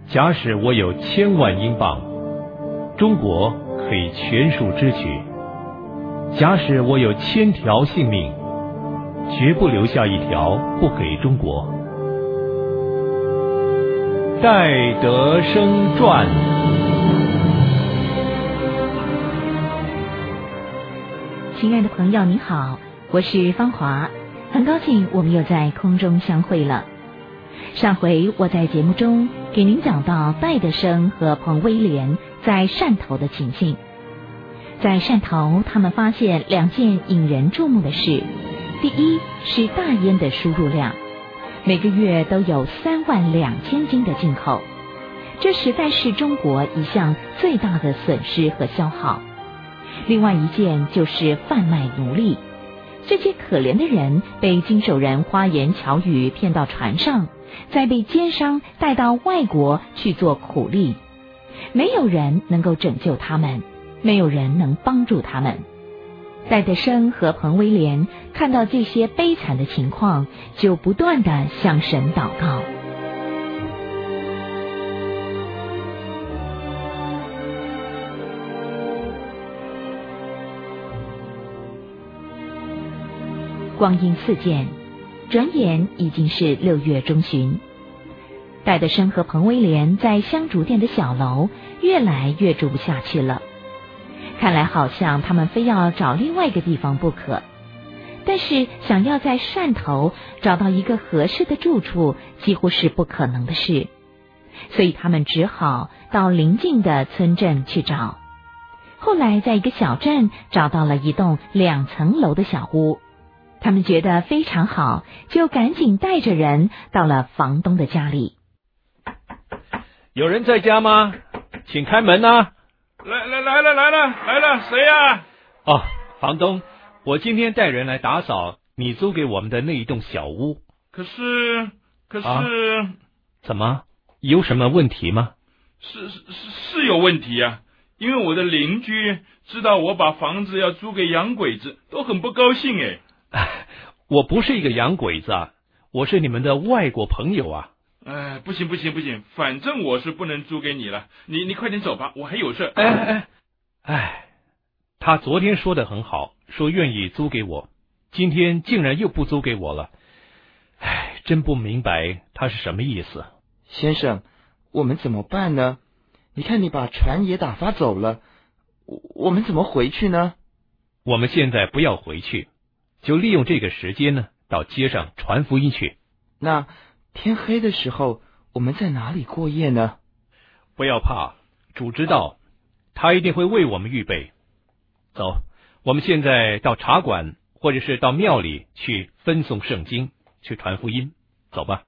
假使我有1000万英镑，中国可以全数支取。假使我有1000条性命，绝不留下一条不给中国。戴德生传。 亲爱的朋友，你好，我是芳华，很高兴我们又在空中相会了。上回我在节目中给您讲到戴德生和彭威廉在汕头的情形。在汕头，他们发现2件引人注目的事。第一是大烟的输入量，每个月都有32000斤的进口，这实在是中国一项最大的损失和消耗。另外一件就是贩卖奴隶，这些可怜的人被经手人花言巧语骗到船上，再被奸商带到外国去做苦力，没有人能够拯救他们，没有人能帮助他们。戴德生和彭威廉看到这些悲惨的情况，就不断地向神祷告。光阴似箭，转眼已经是6月中旬。戴德生和彭威廉在香烛店的小楼越来越住不下去了，看来好像他们非要找另外一个地方不可。但是想要在汕头找到一个合适的住处，几乎是不可能的事，所以他们只好到邻近的村镇去找。后来在一个小镇找到了一栋2层楼的小屋，他们觉得非常好，就赶紧带着人到了房东的家里。 有人在家吗？请开门啊！ 来了，谁呀？ 哦，房东，我今天带人来打扫你租给我们的那一栋小屋。 可是， 怎么？有什么问题吗？ 是有问题啊！因为我的邻居知道我把房子要租给洋鬼子，都很不高兴哎。 我不是一个洋鬼子啊，我是你们的外国朋友啊。 不行，反正我是不能租给你了。你快点走吧，我还有事。 他昨天说得很好，说愿意租给我，今天竟然又不租给我了。真不明白他是什么意思。 先生，我们怎么办呢？你看你把船也打发走了，我们怎么回去呢？ 我们现在不要回去，就利用这个时间呢，到街上传福音去。 那天黑的时候，我们在哪里过夜呢？ 不要怕，主知道，他一定会为我们预备。走，我们现在到茶馆或者是到庙里去分送圣经，去传福音。走吧。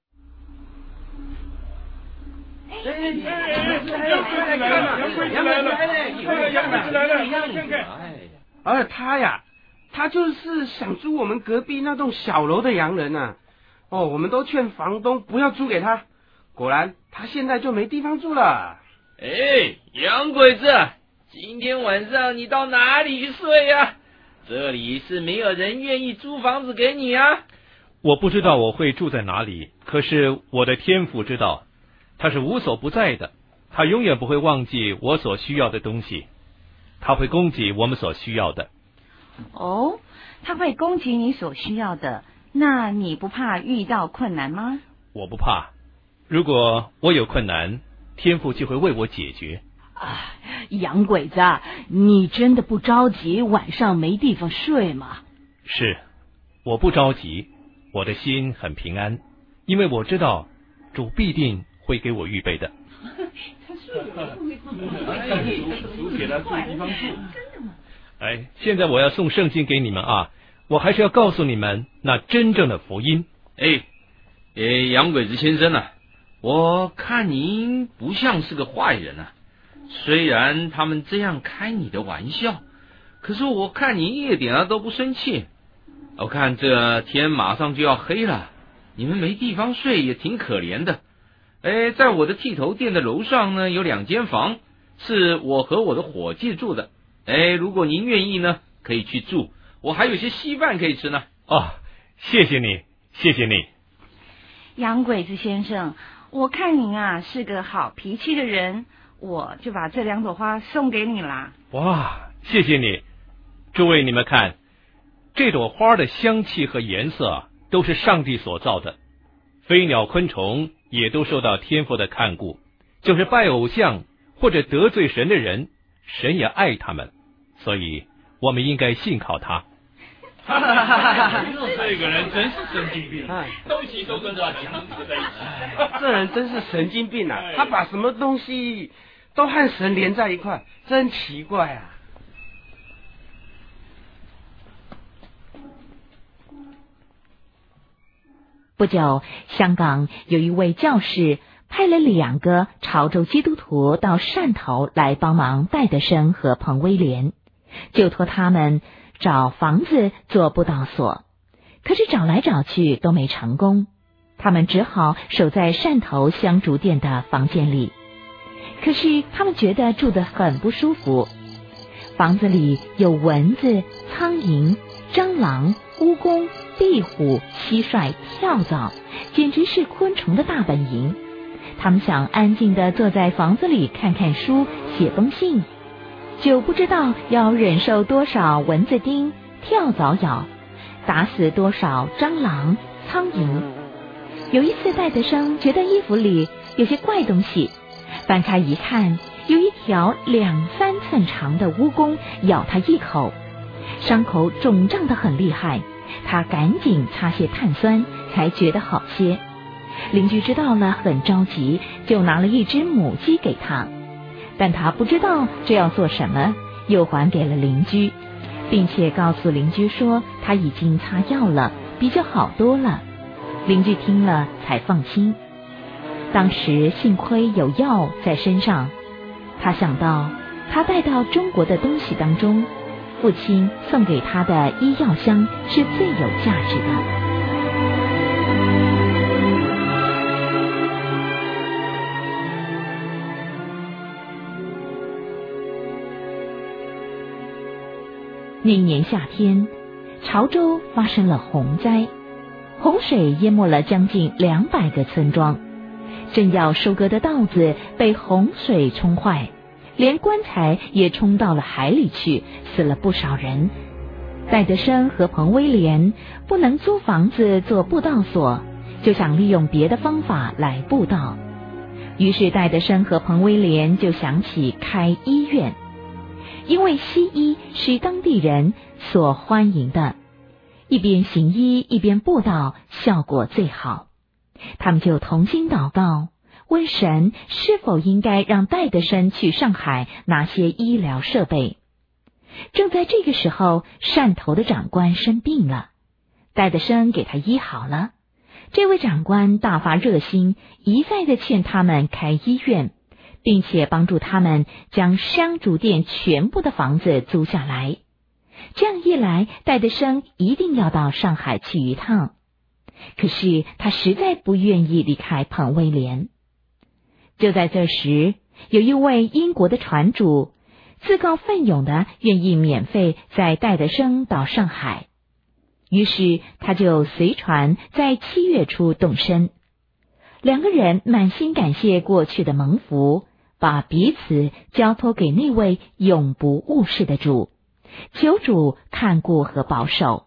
他就是想租我们隔壁那栋小楼的洋人啊。我们都劝房东不要租给他，果然他现在就没地方住了。 洋鬼子，今天晚上你到哪里去睡呀？这里是没有人愿意租房子给你啊。 我不知道我会住在哪里，可是我的天父知道，他是无所不在的，他永远不会忘记我所需要的东西，他会供给我们所需要的。 哦，他会供给你所需要的，那你不怕遇到困难吗？ 我不怕，如果我有困难，天父就会为我解决。 洋鬼子，你真的不着急晚上没地方睡吗？ 是，我不着急，我的心很平安，因为我知道主必定会给我预备的。 主给他住地方住。 现在我要送圣经给你们啊，我还是要告诉你们那真正的福音。 洋鬼子先生啊，我看您不像是个坏人啊。虽然他们这样开你的玩笑，可是我看你一点都不生气。我看这天马上就要黑了，你们没地方睡也挺可怜的。在我的剃头店的楼上呢，有2间房，是我和我的伙计住的。如果您愿意呢，可以去住，我还有些稀饭可以吃呢。 谢谢你，谢谢你。 洋鬼子先生， 我看您啊是个好脾气的人，我就把这2朵花送给你啦。 哇，谢谢你。诸位，你们看，这朵花的香气和颜色都是上帝所造的，飞鸟昆虫也都受到天父的看顾，就是拜偶像或者得罪神的人，神也爱他们，所以我们应该信靠他。 这个人真是神经病，东西都跟他讲在一起。 这人真是神经病啊！他把什么东西都和神连在一块，真奇怪啊！ 不久，香港有一位教士派了2个潮州基督徒到汕头来帮忙戴德生和彭威廉，就托他们找房子做布道所。可是找来找去都没成功，他们只好守在汕头香烛店的房间里。可是他们觉得住得很不舒服，房子里有蚊子、苍蝇、蟑螂、蜈蚣、壁虎、蟋蟀、跳蚤，简直是昆虫的大本营。他们想安静地坐在房子里看看书，写封信，就不知道要忍受多少蚊子叮、跳蚤咬，打死多少蟑螂、苍蝇。有一次戴德生觉得衣服里有些怪东西，翻开一看，有一条2-3寸长的蜈蚣咬他一口，伤口肿胀得很厉害，他赶紧擦些碳酸，才觉得好些。邻居知道了很着急，就拿了一只母鸡给他，但他不知道这要做什么，又还给了邻居，并且告诉邻居说他已经擦药了，比较好多了。邻居听了才放心。当时幸亏有药在身上，他想到他带到中国的东西当中，父亲送给他的医药箱是最有价值的。那年夏天，潮州发生了洪灾，洪水淹没了将近200个村庄，正要收割的稻子被洪水冲坏，连棺材也冲到了海里去，死了不少人。戴德生和彭威廉不能租房子做布道所，就想利用别的方法来布道。于是戴德生和彭威廉就想起开医院，因为西医是当地人所欢迎的，一边行医一边布道，效果最好。他们就同心祷告，问神是否应该让戴德生去上海拿些医疗设备。正在这个时候，汕头的长官生病了，戴德生给他医好了。这位长官大发热心，一再的劝他们开医院，并且帮助他们将香烛店全部的房子租下来。这样一来，戴德生一定要到上海去一趟。可是他实在不愿意离开彭威廉。就在这时，有一位英国的船主自告奋勇的愿意免费载戴德生到上海，于是他就随船在7月初动身。2个人满心感谢过去的蒙福，把彼此交托给那位永不误事的主，求主看顾和保守。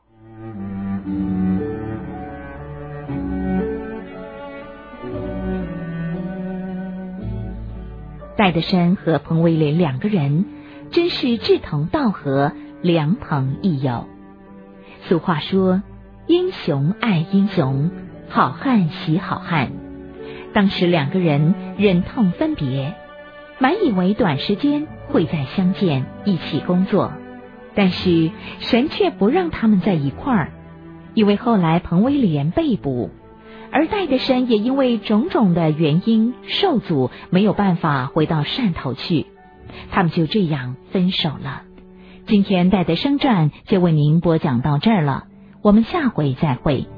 戴德生和彭威廉2个人真是志同道合，良朋益友。俗话说，英雄爱英雄，好汉喜好汉。当时2个人忍痛分别，满以为短时间会再相见，一起工作，但是神却不让他们在一块儿，因为后来彭威廉被捕，而戴德生也因为种种的原因受阻，没有办法回到汕头去，他们就这样分手了。今天戴德生传就为您播讲到这儿了，我们下回再会。